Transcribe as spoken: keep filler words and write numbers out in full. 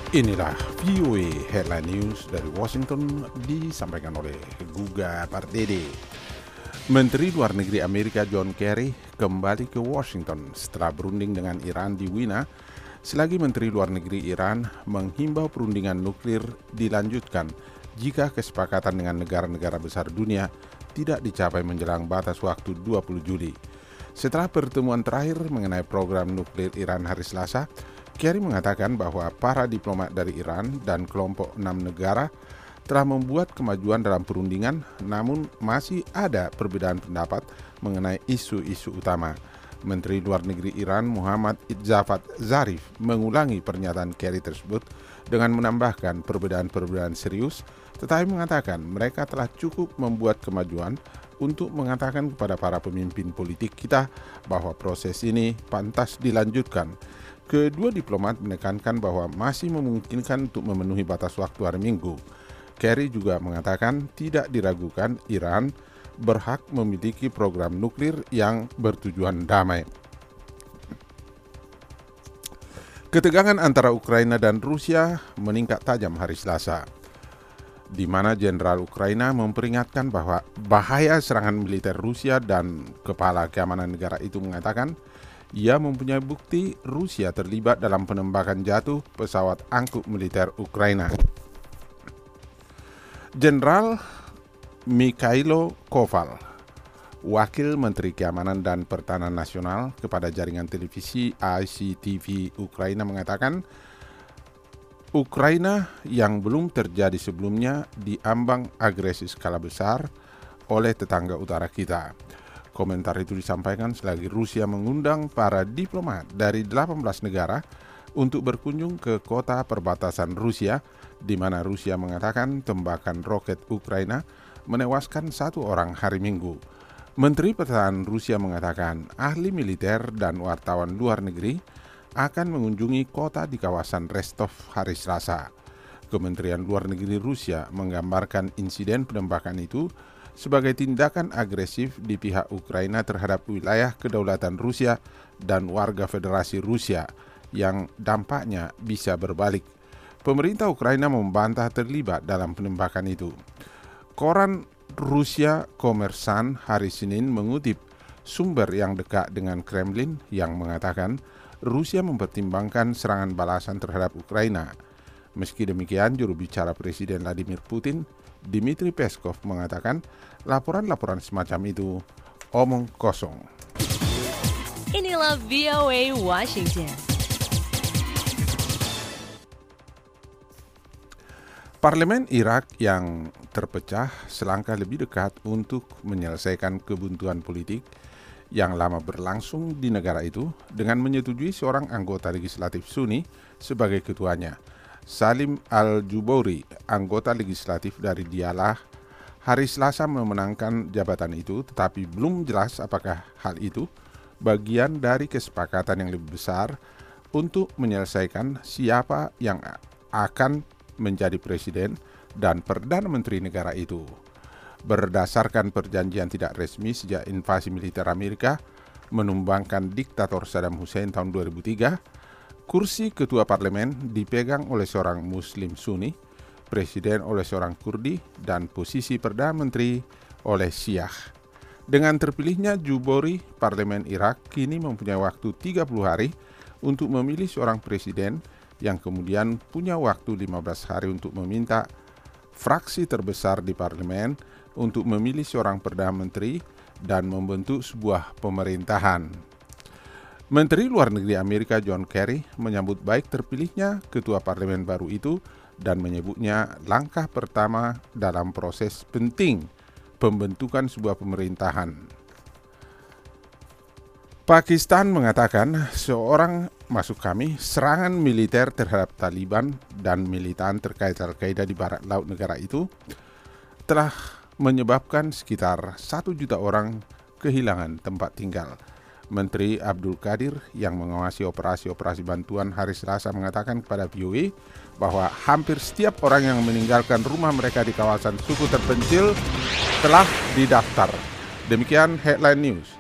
Inilah V O A Headline News dari Washington disampaikan oleh Guga Pardede. Menteri Luar Negeri Amerika John Kerry kembali ke Washington setelah berunding dengan Iran di Wina, selagi Menteri Luar Negeri Iran menghimbau perundingan nuklir dilanjutkan jika kesepakatan dengan negara-negara besar dunia tidak dicapai menjelang batas waktu dua puluh Juli. Setelah pertemuan terakhir mengenai program nuklir Iran hari Selasa, Kerry mengatakan bahwa para diplomat dari Iran dan kelompok enam negara telah membuat kemajuan dalam perundingan, namun masih ada perbedaan pendapat mengenai isu-isu utama. Menteri Luar Negeri Iran Muhammad Javad Zarif mengulangi pernyataan Kerry tersebut dengan menambahkan perbedaan-perbedaan serius, tetapi mengatakan mereka telah cukup membuat kemajuan untuk mengatakan kepada para pemimpin politik kita bahwa proses ini pantas dilanjutkan. Kedua diplomat menekankan bahwa masih memungkinkan untuk memenuhi batas waktu hari Minggu. Kerry juga mengatakan tidak diragukan Iran berhak memiliki program nuklir yang bertujuan damai. Ketegangan antara Ukraina dan Rusia meningkat tajam hari Selasa, di mana Jenderal Ukraina memperingatkan bahwa bahaya serangan militer Rusia, dan Kepala Keamanan Negara itu mengatakan ia mempunyai bukti Rusia terlibat dalam penembakan jatuh pesawat angkut militer Ukraina. Jenderal Mikhailo Koval, Wakil Menteri Keamanan dan Pertahanan Nasional, kepada jaringan televisi I C T V Ukraina mengatakan Ukraina yang belum terjadi sebelumnya diambang agresi skala besar oleh tetangga utara kita. Komentar itu disampaikan selagi Rusia mengundang para diplomat dari delapan belas negara untuk berkunjung ke kota perbatasan Rusia, di mana Rusia mengatakan tembakan roket Ukraina menewaskan satu orang hari Minggu. Menteri Pertahanan Rusia mengatakan ahli militer dan wartawan luar negeri akan mengunjungi kota di kawasan Rostov hari Selasa. Kementerian Luar Negeri Rusia menggambarkan insiden penembakan itu sebagai tindakan agresif di pihak Ukraina terhadap wilayah kedaulatan Rusia dan warga Federasi Rusia yang dampaknya bisa berbalik. Pemerintah Ukraina membantah terlibat dalam penembakan itu. Koran Rusia Komersan hari Senin mengutip sumber yang dekat dengan Kremlin yang mengatakan Rusia mempertimbangkan serangan balasan terhadap Ukraina. Meski demikian, juru bicara Presiden Vladimir Putin, Dmitry Peskov, mengatakan laporan-laporan semacam itu omong kosong. Inilah V O A Washington. Parlemen Irak yang terpecah selangkah lebih dekat untuk menyelesaikan kebuntuan politik yang lama berlangsung di negara itu dengan menyetujui seorang anggota legislatif Sunni sebagai ketuanya. Salim Al-Jubouri, anggota legislatif dari Diyala, hari Selasa memenangkan jabatan itu, tetapi belum jelas apakah hal itu bagian dari kesepakatan yang lebih besar untuk menyelesaikan siapa yang akan menjadi presiden dan perdana menteri negara itu. Berdasarkan perjanjian tidak resmi sejak invasi militer Amerika menumbangkan diktator Saddam Hussein tahun dua ribu tiga, kursi ketua parlemen dipegang oleh seorang Muslim Sunni, presiden oleh seorang Kurdi, dan posisi perdana menteri oleh Syiah. Dengan terpilihnya Jubouri, parlemen Irak kini mempunyai waktu tiga puluh hari untuk memilih seorang presiden yang kemudian punya waktu lima belas hari untuk meminta fraksi terbesar di parlemen untuk memilih seorang perdana menteri dan membentuk sebuah pemerintahan. Menteri Luar Negeri Amerika John Kerry menyambut baik terpilihnya ketua parlemen baru itu dan menyebutnya langkah pertama dalam proses penting pembentukan sebuah pemerintahan. Pakistan mengatakan seorang maksud kami serangan militer terhadap Taliban dan militan terkait Al-Qaeda di barat laut negara itu telah menyebabkan sekitar satu juta orang kehilangan tempat tinggal. Menteri Abdul Qadir yang mengawasi operasi-operasi bantuan hari Selasa mengatakan kepada V O A bahwa hampir setiap orang yang meninggalkan rumah mereka di kawasan suku terpencil telah didaftar. Demikian Headline News.